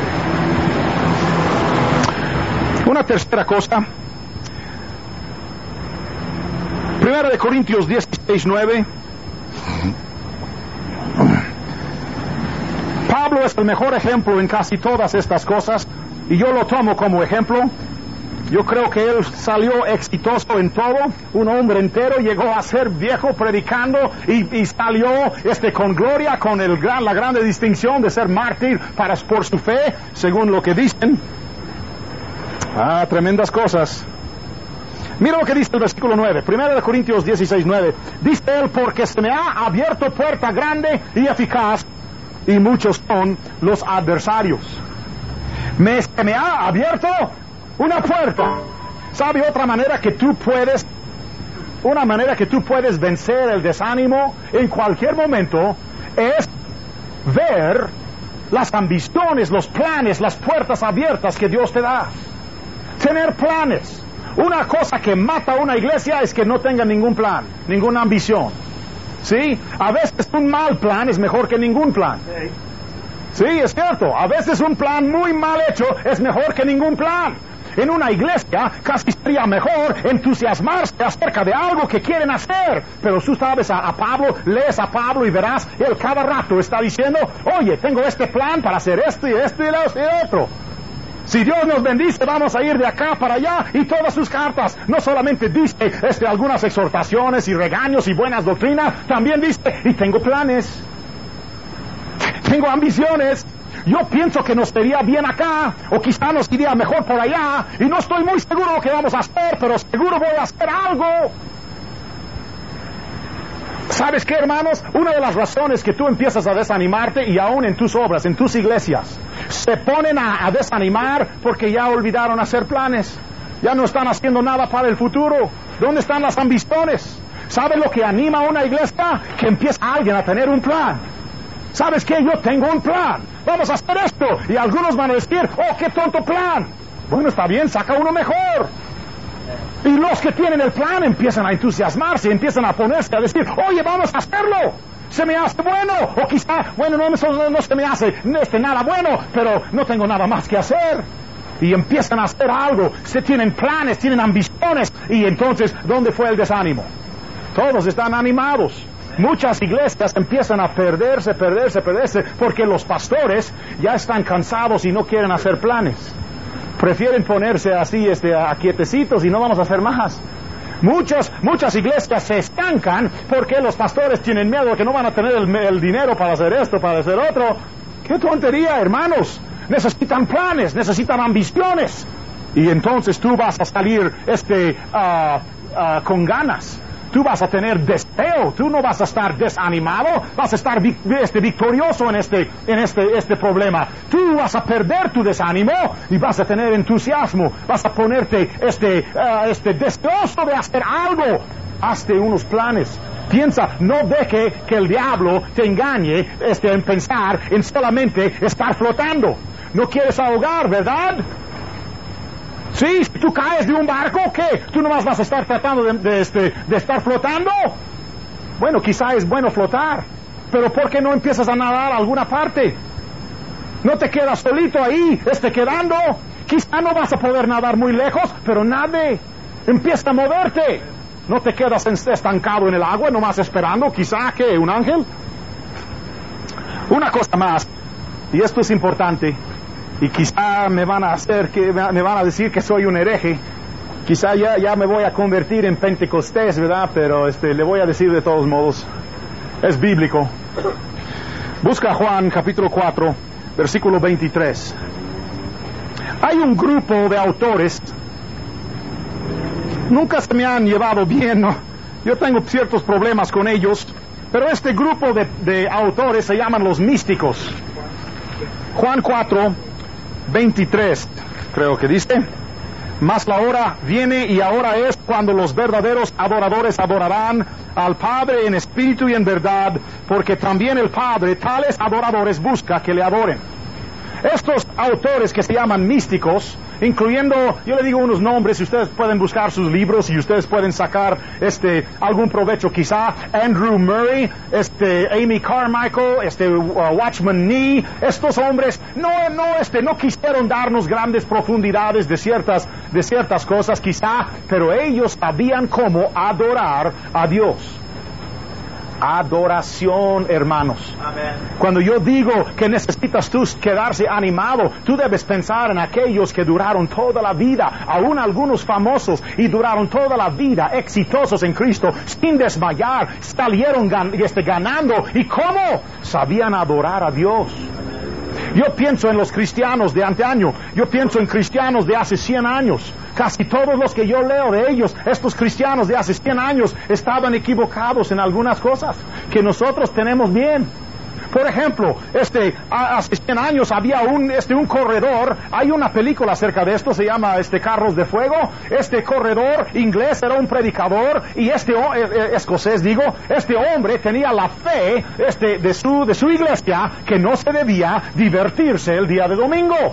S1: Una tercera cosa. Primera de Corintios dieciséis, nueve. Pablo es el mejor ejemplo en casi todas estas cosas, y yo lo tomo como ejemplo. Yo creo que él salió exitoso en todo, un hombre entero, llegó a ser viejo predicando y, y salió este con gloria, con el gran, la grande distinción de ser mártir para, por su fe, según lo que dicen. Ah, tremendas cosas. Mira lo que dice el versículo nueve, primera de Corintios dieciséis, nueve. Dice él, porque se me ha abierto puerta grande y eficaz, y muchos son los adversarios. Me, se me ha abierto una puerta. ¿Sabe otra manera que tú puedes, una manera que tú puedes vencer el desánimo en cualquier momento? Es ver las ambiciones, los planes, las puertas abiertas que Dios te da. Tener planes. Una cosa que mata a una iglesia es que no tenga ningún plan, ninguna ambición. ¿Sí? A veces un mal plan es mejor que ningún plan. Sí, es cierto. A veces un plan muy mal hecho es mejor que ningún plan. En una iglesia casi sería mejor entusiasmarse acerca de algo que quieren hacer. Pero tú sabes a, a Pablo, lees a Pablo y verás, él cada rato está diciendo, oye, tengo este plan para hacer esto y esto y esto y otro. Si Dios nos bendice, vamos a ir de acá para allá. Y todas sus cartas no solamente dice este, algunas exhortaciones y regaños y buenas doctrinas, también dice, y tengo planes, tengo ambiciones. Yo pienso que nos iría bien acá, o quizá nos iría mejor por allá, y no estoy muy seguro de lo que vamos a hacer, pero seguro voy a hacer algo. ¿Sabes qué, hermanos? Una de las razones que tú empiezas a desanimarte, y aún en tus obras, en tus iglesias, se ponen a, a desanimar porque ya olvidaron hacer planes, ya no están haciendo nada para el futuro. ¿Dónde están las ambiciones? ¿Sabes lo que anima a una iglesia? Que empieza alguien a tener un plan. ¿Sabes qué? Yo tengo un plan. Vamos a hacer esto. Y algunos van a decir, oh, qué tonto plan. Bueno, está bien, saca uno mejor. Y los que tienen el plan empiezan a entusiasmarse, empiezan a ponerse a decir, oye, vamos a hacerlo. Se me hace bueno. O quizá, bueno, no, no, no se me hace este, nada bueno, pero no tengo nada más que hacer. Y empiezan a hacer algo. Se tienen planes, tienen ambiciones. Y entonces, ¿dónde fue el desánimo? Todos están animados. Muchas iglesias empiezan a perderse, perderse, perderse, porque los pastores ya están cansados y no quieren hacer planes. Prefieren ponerse así, este, a quietecitos y no vamos a hacer más. Muchas, muchas iglesias se estancan porque los pastores tienen miedo de que no van a tener el, el dinero para hacer esto, para hacer otro. ¡Qué tontería, hermanos! Necesitan planes, necesitan ambiciones. Y entonces tú vas a salir, este, uh, uh, con ganas. Tú vas a tener deseo, tú no vas a estar desanimado, vas a estar vi este, victorioso en, este, en este, este problema. Tú vas a perder tu desánimo y vas a tener entusiasmo, vas a ponerte este, uh, este, deseoso de hacer algo. Hazte unos planes. Piensa, no deje que el diablo te engañe este, en pensar en solamente estar flotando. No quieres ahogar, ¿verdad? Sí, si tú caes de un barco, ¿qué? ¿Tú nomás vas a estar tratando de, de, este, de estar flotando? Bueno, quizá es bueno flotar, pero ¿por qué no empiezas a nadar a alguna parte? No te quedas solito ahí, este, quedando. Quizá no vas a poder nadar muy lejos, pero nade. Empieza a moverte. No te quedas estancado en el agua, nomás esperando, quizá, ¿qué? ¿Un ángel? Una cosa más, y esto es importante. Y quizá me van a hacer que me van a decir que soy un hereje. Quizá ya, ya me voy a convertir en pentecostés, ¿verdad? Pero este, le voy a decir de todos modos. Es bíblico. Busca Juan capítulo cuatro, versículo veintitrés. Hay un grupo de autores. Nunca se me han llevado bien, ¿no? Yo tengo ciertos problemas con ellos. Pero este grupo de, de autores se llaman los místicos. Juan cuatro, veintitrés, creo que dice, mas la hora viene y ahora es cuando los verdaderos adoradores adorarán al Padre en espíritu y en verdad, porque también el Padre tales adoradores busca que le adoren. Estos autores que se llaman místicos, incluyendo, yo le digo unos nombres, y ustedes pueden buscar sus libros y ustedes pueden sacar este algún provecho, quizá Andrew Murray, este Amy Carmichael, este uh, Watchman Nee. Estos hombres no no este no quisieron darnos grandes profundidades de ciertas de ciertas cosas, quizá, pero ellos sabían cómo adorar a Dios. Adoración, hermanos. Amén. Cuando yo digo que necesitas tú quedarse animado, tú debes pensar en aquellos que duraron toda la vida, aún algunos famosos, y duraron toda la vida exitosos en Cristo, sin desmayar, salieron gan este, ganando. ¿Y cómo? Sabían adorar a Dios. Yo pienso en los cristianos de anteaño, yo pienso en cristianos de hace cien años. Casi todos los que yo leo de ellos, estos cristianos de hace cien años, estaban equivocados en algunas cosas que nosotros tenemos bien. Por ejemplo, este, hace cien años había un, este, un corredor. Hay una película acerca de esto, se llama este, Carros de Fuego. Este corredor inglés era un predicador y este, eh, escocés digo, este hombre tenía la fe este, de, su, de su iglesia que no se debía divertirse el día de domingo.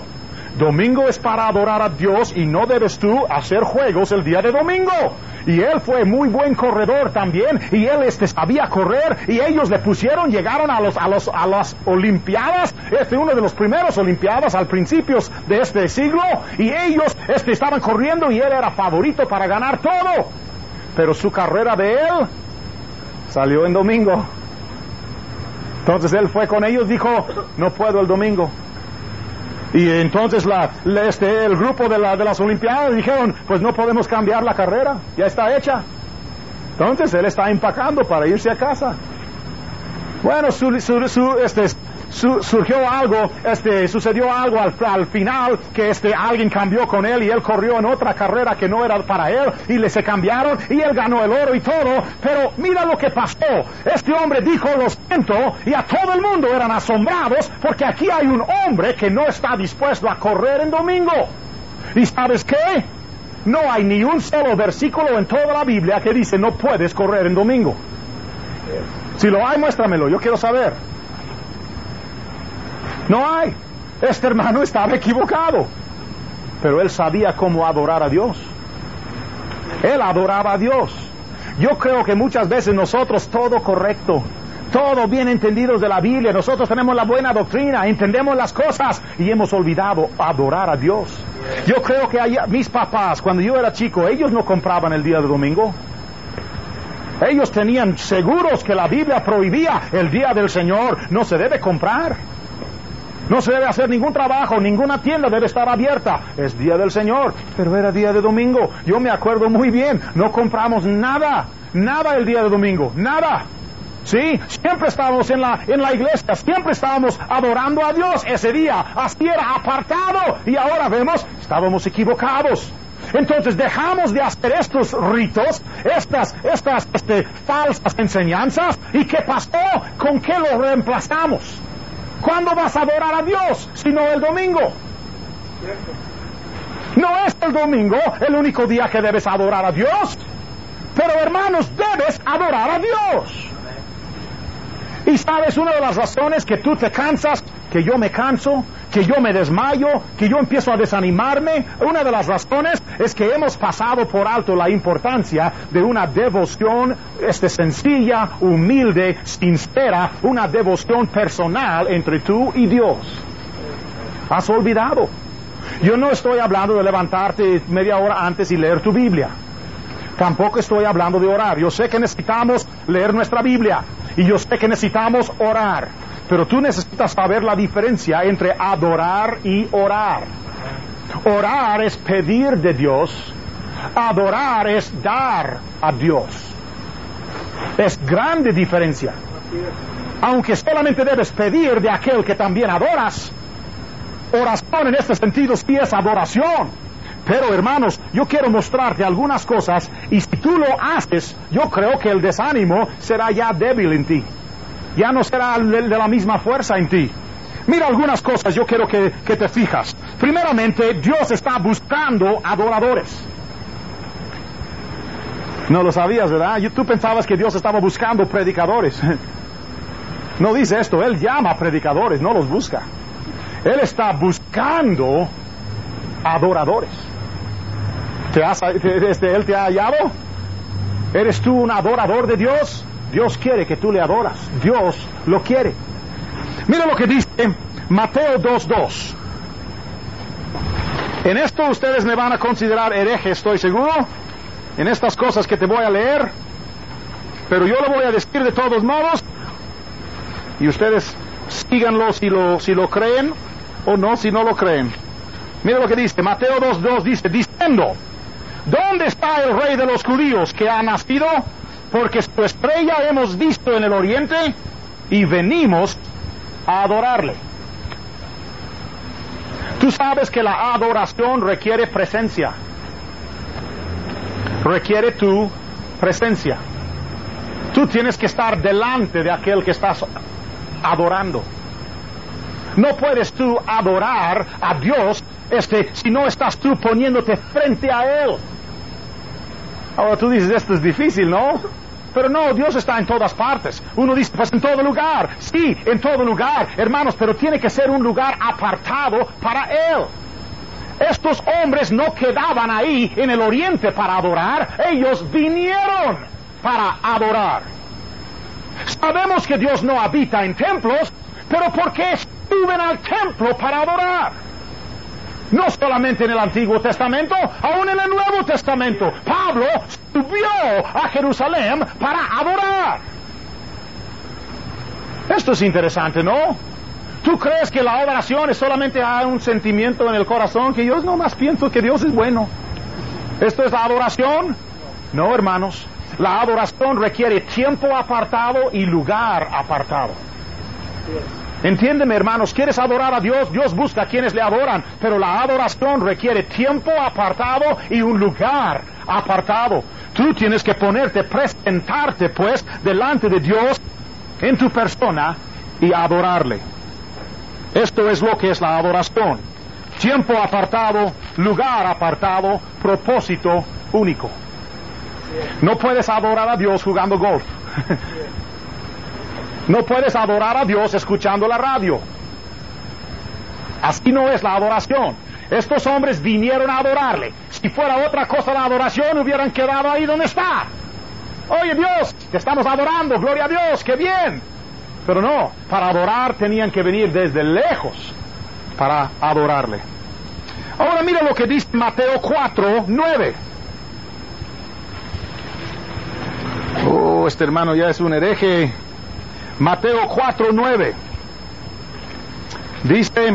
S1: Domingo es para adorar a Dios y no debes tú hacer juegos el día de domingo. Y él fue muy buen corredor también, y él este sabía correr, y ellos le pusieron, llegaron a los a los a las olimpiadas, este uno de los primeros olimpiadas al principios de este siglo, y ellos este estaban corriendo y él era favorito para ganar todo. Pero su carrera de él salió en domingo. Entonces él fue con ellos, dijo, no puedo el domingo. Y entonces la, la, este, el grupo de, la, de las olimpiadas dijeron, pues no podemos cambiar la carrera, ya está hecha. Entonces él está empacando para irse a casa. Bueno, su, su, su, este, su, surgió algo, este, sucedió algo al, al final, que este, alguien cambió con él y él corrió en otra carrera que no era para él, y le se cambiaron, y él ganó el oro y todo, pero mira lo que pasó. Este hombre dijo, lo siento, y a todo el mundo eran asombrados, porque aquí hay un hombre que no está dispuesto a correr en domingo. ¿Y sabes qué? No hay ni un solo versículo en toda la Biblia que dice, no puedes correr en domingo. Si lo hay, muéstramelo, yo quiero saber. No hay. Este hermano estaba equivocado, pero él sabía cómo adorar a Dios. Él adoraba a Dios. Yo creo que muchas veces nosotros todo correcto, todo bien entendidos de la Biblia, nosotros tenemos la buena doctrina, entendemos las cosas y hemos olvidado adorar a Dios. Yo creo que hay, mis papás, cuando yo era chico, ellos no compraban el día de domingo. Ellos tenían seguros que la Biblia prohibía el día del Señor, no se debe comprar. No se debe hacer ningún trabajo, ninguna tienda debe estar abierta. Es día del Señor, pero era día de domingo. Yo me acuerdo muy bien, no compramos nada, nada el día de domingo, nada. Sí, siempre estábamos en la, en la iglesia, siempre estábamos adorando a Dios ese día. Así era apartado, y ahora vemos, estábamos equivocados. Entonces dejamos de hacer estos ritos, estas, estas este, falsas enseñanzas, ¿y qué pasó? ¿Con qué lo reemplazamos? ¿Cuándo vas a adorar a Dios si no el domingo? No es el domingo el único día que debes adorar a Dios, pero hermanos, debes adorar a Dios. Y sabes, una de las razones que tú te cansas, que yo me canso, que yo me desmayo, que yo empiezo a desanimarme, una de las razones es que hemos pasado por alto la importancia de una devoción este, sencilla, humilde, sincera, una devoción personal entre tú y Dios. Has olvidado. Yo no estoy hablando de levantarte media hora antes y leer tu Biblia. Tampoco estoy hablando de orar. Yo sé que necesitamos leer nuestra Biblia y yo sé que necesitamos orar, pero tú necesitas saber la diferencia entre adorar y orar. Orar es pedir de Dios, adorar es dar a Dios. Es grande diferencia. Aunque solamente debes pedir de aquel que también adoras, oración en este sentido sí es adoración. Pero hermanos, yo quiero mostrarte algunas cosas, y si tú lo haces, yo creo que el desánimo será ya débil en ti. Ya no será de, de la misma fuerza en ti. Mira algunas cosas, yo quiero que, que te fijas. Primeramente, Dios está buscando adoradores. No lo sabías, ¿verdad? Tú pensabas que Dios estaba buscando predicadores. No dice esto, Él llama predicadores, no los busca. Él está buscando adoradores. ¿Te has, te, este, ¿Él te ha hallado? ¿Eres tú un adorador de Dios? Dios quiere que tú le adoras. Dios lo quiere. Mira lo que dice Mateo dos dos. En esto ustedes me van a considerar hereje, estoy seguro, en estas cosas que te voy a leer, pero yo lo voy a decir de todos modos, y ustedes síganlo si lo, si lo creen, o no si no lo creen. Mira lo que dice, Mateo dos dos dice, diciendo, ¿dónde está el rey de los judíos que ha nacido? Porque su estrella hemos visto en el oriente y venimos a adorarle. Tú sabes que la adoración requiere presencia. Requiere tu presencia. Tú tienes que estar delante de aquel que estás adorando. No puedes tú adorar a Dios este, si no estás tú poniéndote frente a Él. Ahora tú dices, esto es difícil, ¿no? Pero no, Dios está en todas partes. Uno dice, pues en todo lugar. Sí, en todo lugar, hermanos, pero tiene que ser un lugar apartado para Él. Estos hombres no quedaban ahí en el oriente para adorar, ellos vinieron para adorar. Sabemos que Dios no habita en templos, pero ¿por qué suben al templo para adorar? No solamente en el Antiguo Testamento, aún en el Nuevo Testamento. Pablo subió a Jerusalén para adorar. Esto es interesante, ¿no? ¿Tú crees que la adoración es solamente ah, un sentimiento en el corazón? Que yo nomás pienso que Dios es bueno. ¿Esto es la adoración? No, hermanos. La adoración requiere tiempo apartado y lugar apartado. Entiéndeme, hermanos, ¿quieres adorar a Dios? Dios busca a quienes le adoran, pero la adoración requiere tiempo apartado y un lugar apartado. Tú tienes que ponerte, presentarte, pues, delante de Dios en tu persona y adorarle. Esto es lo que es la adoración. Tiempo apartado, lugar apartado, propósito único. No puedes adorar a Dios jugando golf. No puedes adorar a Dios escuchando la radio. Así no es la adoración. Estos hombres vinieron a adorarle. Si fuera otra cosa la adoración, hubieran quedado ahí donde está. Oye Dios, te estamos adorando, gloria a Dios, qué bien. Pero no, para adorar tenían que venir desde lejos para adorarle. Ahora mira lo que dice Mateo cuatro, nueve. Oh, este hermano ya es un hereje. Mateo cuatro, nueve. Dice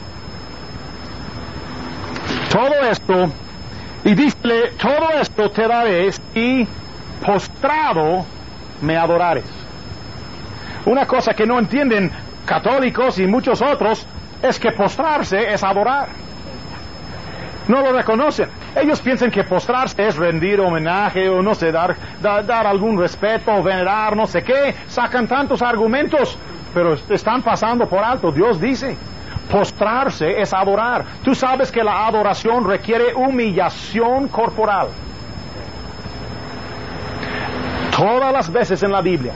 S1: todo esto, y dice, todo esto te daré si postrado me adorares. Una cosa que no entienden católicos y muchos otros es que postrarse es adorar. No lo reconocen. Ellos piensan que postrarse es rendir homenaje o no sé, dar, da, dar algún respeto, venerar, no sé qué. Sacan tantos argumentos, pero están pasando por alto. Dios dice, postrarse es adorar. Tú sabes que la adoración requiere humillación corporal. Todas las veces en la Biblia.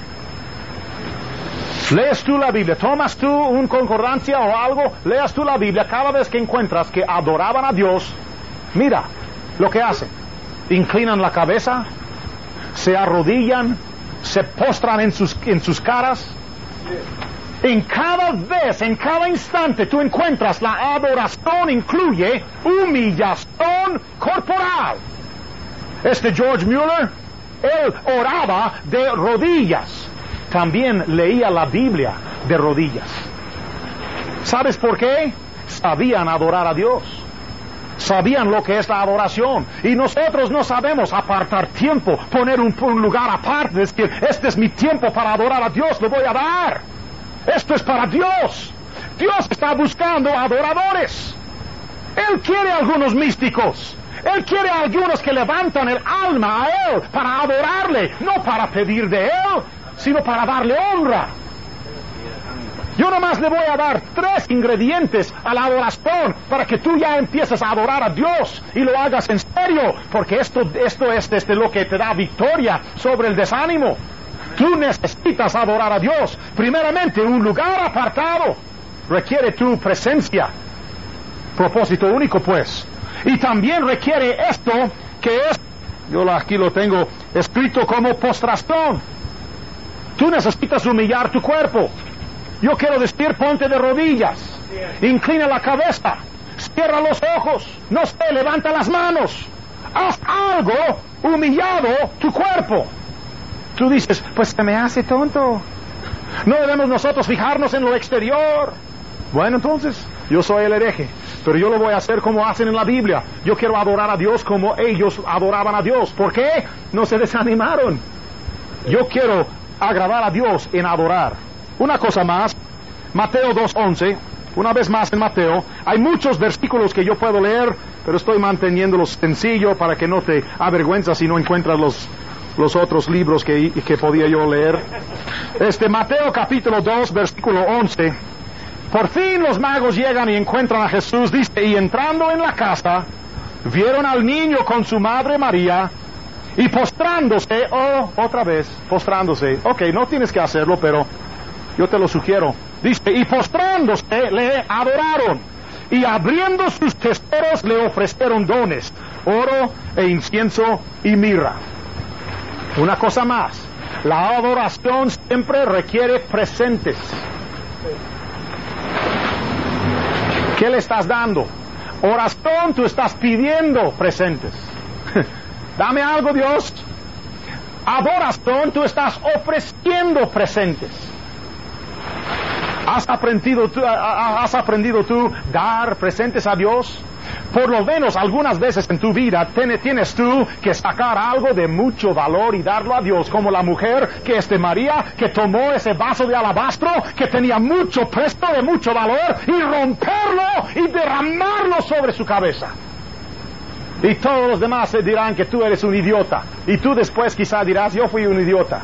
S1: Lees tú la Biblia, tomas tú una concordancia o algo, leas tú la Biblia, cada vez que encuentras que adoraban a Dios, mira lo que hacen. Inclinan la cabeza, se arrodillan, se postran en sus, en sus caras. En cada vez, en cada instante tú encuentras la adoración incluye humillación corporal. Este George Mueller, él oraba de rodillas. También leía la Biblia de rodillas. ¿Sabes por qué? Sabían adorar a Dios. Sabían lo que es la adoración. Y nosotros no sabemos apartar tiempo, poner un, un lugar aparte, decir, este es mi tiempo para adorar a Dios, lo voy a dar. Esto es para Dios. Dios está buscando adoradores. Él quiere algunos místicos. Él quiere algunos que levantan el alma a Él para adorarle, no para pedir de Él, sino para darle honra. Yo nomás le voy a dar tres ingredientes a la adoración para que tú ya empieces a adorar a Dios y lo hagas en serio, porque esto, esto es desde lo que te da victoria sobre el desánimo. Tú necesitas adorar a Dios. Primeramente, un lugar apartado requiere tu presencia. Propósito único, pues. Y también requiere esto que es, yo aquí lo tengo escrito como postración. Tú necesitas humillar tu cuerpo. Yo quiero decir, ponte de rodillas, inclina la cabeza, cierra los ojos, no sé, levanta las manos, haz algo humillado tu cuerpo. Tú dices, pues se me hace tonto. No debemos nosotros fijarnos en lo exterior. Bueno, entonces, yo soy el hereje, pero yo lo voy a hacer como hacen en la Biblia. Yo quiero adorar a Dios como ellos adoraban a Dios. ¿Por qué? No se desanimaron. Yo quiero agradar a Dios en adorar. Una cosa más, Mateo dos once, una vez más en Mateo, hay muchos versículos que yo puedo leer, pero estoy manteniéndolos sencillo para que no te avergüenzas si no encuentras los, los otros libros que, que podía yo leer. Este Mateo capítulo dos, versículo once, por fin los magos llegan y encuentran a Jesús, dice, y entrando en la casa, vieron al niño con su madre María, y postrándose, oh, otra vez, postrándose, ok, no tienes que hacerlo, pero yo te lo sugiero. Dice, y postrándose le adoraron. y abriendo sus tesoros le ofrecieron dones, oro e incienso y mirra. Una cosa más, la adoración siempre requiere presentes. ¿Qué le estás dando? Oración, tú estás pidiendo presentes. Dame algo, Dios. Adoración, tú estás ofreciendo presentes. ¿Has aprendido tú, has aprendido tú dar presentes a Dios? Por lo menos algunas veces en tu vida tienes tú que sacar algo de mucho valor y darlo a Dios, como la mujer que es de María, que tomó ese vaso de alabastro que tenía mucho precio, de mucho valor, y romperlo y derramarlo sobre su cabeza. Y todos los demás se dirán que tú eres un idiota, y tú después quizá dirás, yo fui un idiota.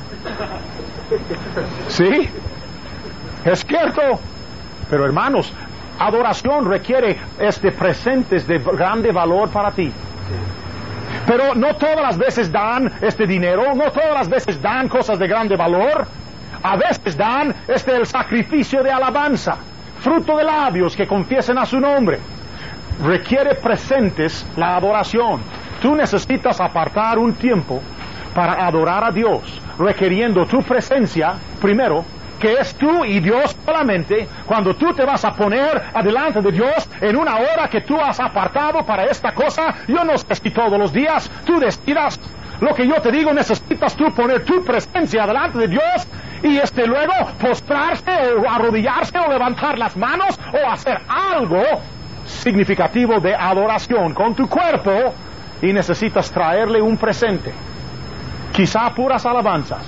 S1: ¿Sí? Es cierto. Pero hermanos, adoración requiere este presentes de grande valor para ti. Pero no todas las veces dan este dinero, no todas las veces dan cosas de grande valor. A veces dan este el sacrificio de alabanza, fruto de labios que confiesen a su nombre. Requiere presentes la adoración. Tú necesitas apartar un tiempo para adorar a Dios, requiriendo tu presencia primero, que es tú y Dios solamente. Cuando tú te vas a poner adelante de Dios en una hora que tú has apartado para esta cosa, yo no sé si todos los días tú decidas. Lo que yo te digo, necesitas tú poner tu presencia delante de Dios y este luego postrarse o arrodillarse o levantar las manos o hacer algo significativo de adoración con tu cuerpo, y necesitas traerle un presente, quizá puras alabanzas.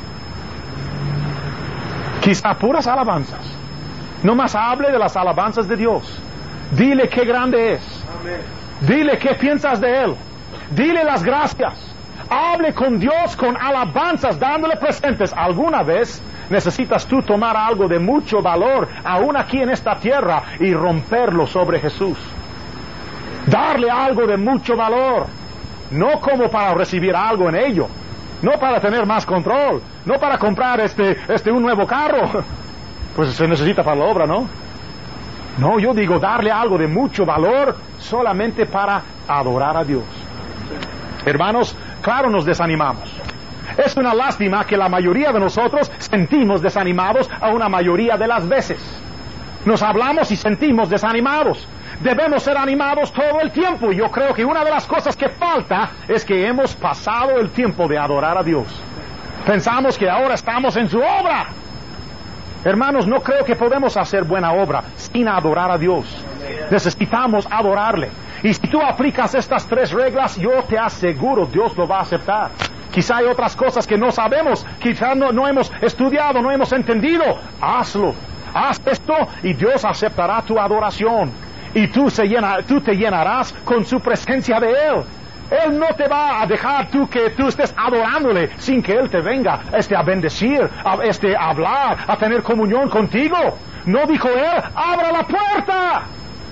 S1: Quizá puras alabanzas. No más hable de las alabanzas de Dios. Dile qué grande es. Amén. Dile qué piensas de Él. Dile las gracias. Hable con Dios con alabanzas, dándole presentes. Alguna vez necesitas tú tomar algo de mucho valor, aún aquí en esta tierra, y romperlo sobre Jesús. Darle algo de mucho valor. No como para recibir algo en ello. No para tener más control, no para comprar este, este un nuevo carro, pues se necesita para la obra, ¿no? No, yo digo darle algo de mucho valor solamente para adorar a Dios. Hermanos, claro nos desanimamos. Es una lástima que la mayoría de nosotros sentimos desanimados a una mayoría de las veces. Nos hablamos y sentimos desanimados. Debemos ser animados todo el tiempo. Yo creo que una de las cosas que falta es que hemos pasado el tiempo de adorar a Dios. Pensamos que ahora estamos en su obra. Hermanos, no creo que podemos hacer buena obra sin adorar a Dios. Necesitamos adorarle. Y si tú aplicas estas tres reglas, yo te aseguro Dios lo va a aceptar. Quizá hay otras cosas que no sabemos, quizá no, no hemos estudiado, no hemos entendido. Hazlo. Haz esto y Dios aceptará tu adoración. Y tú, se llena, tú te llenarás con su presencia de Él. Él no te va a dejar tú que tú estés adorándole sin que Él te venga este, a bendecir, a, este, a hablar, a tener comunión contigo. No dijo Él, abra la puerta.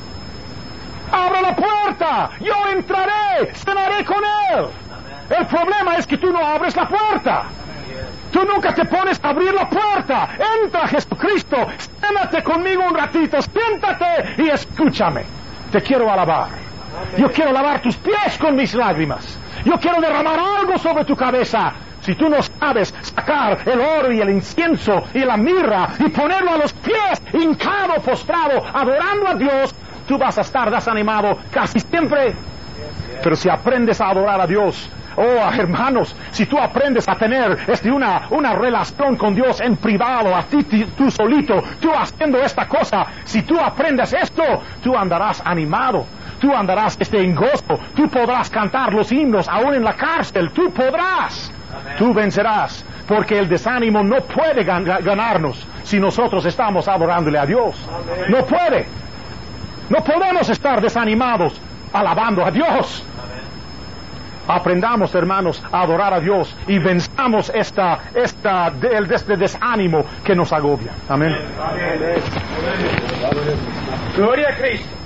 S1: Abra la puerta. Yo entraré, cenaré con Él. El problema es que tú no abres la puerta. Tú nunca te pones a abrir la puerta. Entra Jesucristo, siéntate conmigo un ratito, siéntate y escúchame. Te quiero alabar. Yo quiero lavar tus pies con mis lágrimas. Yo quiero derramar algo sobre tu cabeza. Si tú no sabes sacar el oro y el incienso y la mirra y ponerlo a los pies, hincado, postrado, adorando a Dios, tú vas a estar desanimado casi siempre. Pero si aprendes a adorar a Dios, oh hermanos, si tú aprendes a tener este, una, una relación con Dios en privado, a ti tú solito, tú haciendo esta cosa, si tú aprendes esto, tú andarás animado, tú andarás este, en gozo, tú podrás cantar los himnos aún en la cárcel, tú podrás, Amén. Tú vencerás, porque el desánimo no puede gan ganarnos si nosotros estamos adorándole a Dios. Amén. No puede, no podemos estar desanimados alabando a Dios. Aprendamos, hermanos, a adorar a Dios y venzamos esta, esta, el, este desánimo que nos agobia. Amén.
S2: Amén. Gloria a Cristo.